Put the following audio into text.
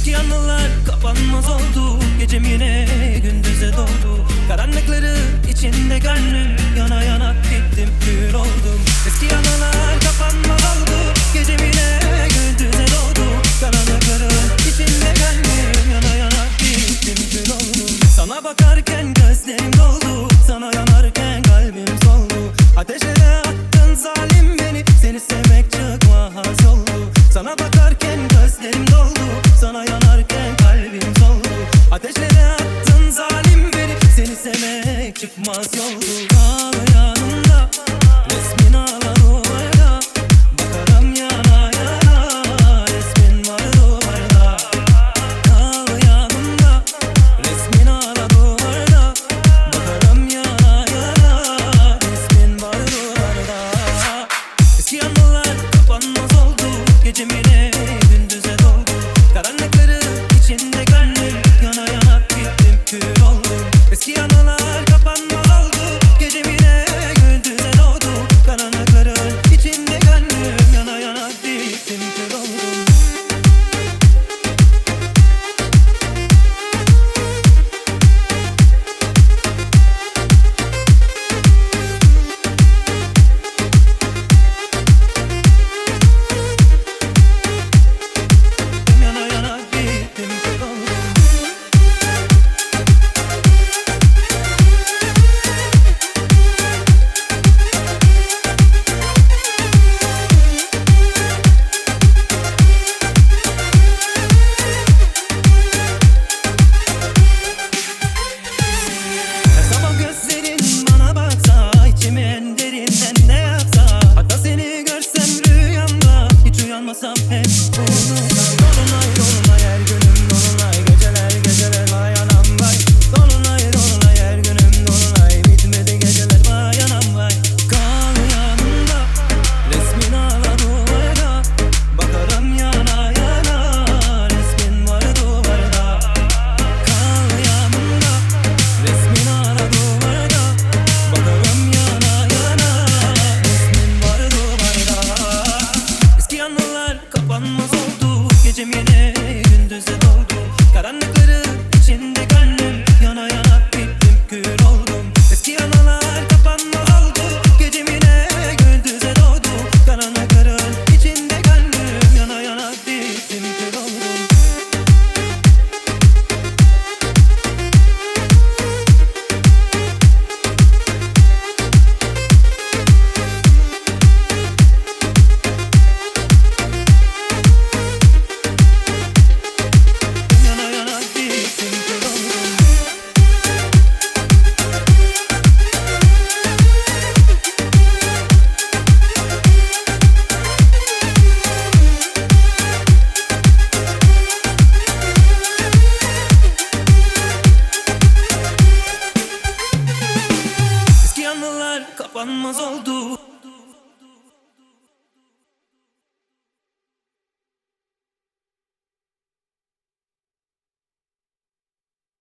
Eski anılar kapanmaz oldu. Gecem yine gündüze doldu. Karanlıkları içinde gönlüm yana yana gittim, kül oldum. Eski anılar kapanmaz oldu. Gecem yine gündüze doldu. Karanlıkları içinde gönlüm yana yana gittim, kül oldum. Sana bakarken gözlerim doldu. Sana yanarken kalbim soldu. Ateşlere attın zalim beni. Seni sevmek çıkmaz oldu. Sana bakarken gözlerim doldu. Sana yanarken kalbim soldu. Ateşlere attın zalim beni. Seni sevmek çıkmaz yoldu. Kal yanımda, resmin hala duvarda. Bakarım yana yana, resmin var duvarda. Kal yanımda, resmin hala duvarda. Bakarım yana yana, resmin var duvarda. Eski anılar kapanmaz oldu. Gecem yine gündüze doldu. Karanlıkları içinde gönlüm yana yana gittim, kül oldum. Eski anılar kapanmaz oldu. Gecem yine gündüze doğdu. Karanlıkların içinde gönlüm yana yana gittim, kül oldum. Yana yana gittim, kül oldum. Her sabah gözlerin bana baksa, içimi en derinden ne yaksa. Hatta seni görsem rüyamda, hiç uyanmasam hep unutmam. Dolunay dolunay her günüm dolunay, geceler geceler vay anam vay. Dolunay dolunay her günüm dolunay, bitmedi geceler vay anam vay. Kal yanımda, resmin hala duvarda. Bakarım yana yana, resmin var duvarda. Kal yanımda, resmin hala duvarda. Bakarım yana yana, resmin var duvarda. Eski anılar kapanmaz oldu. Gecem yine gündüze doldu. Karanlıkları içinde gönlüm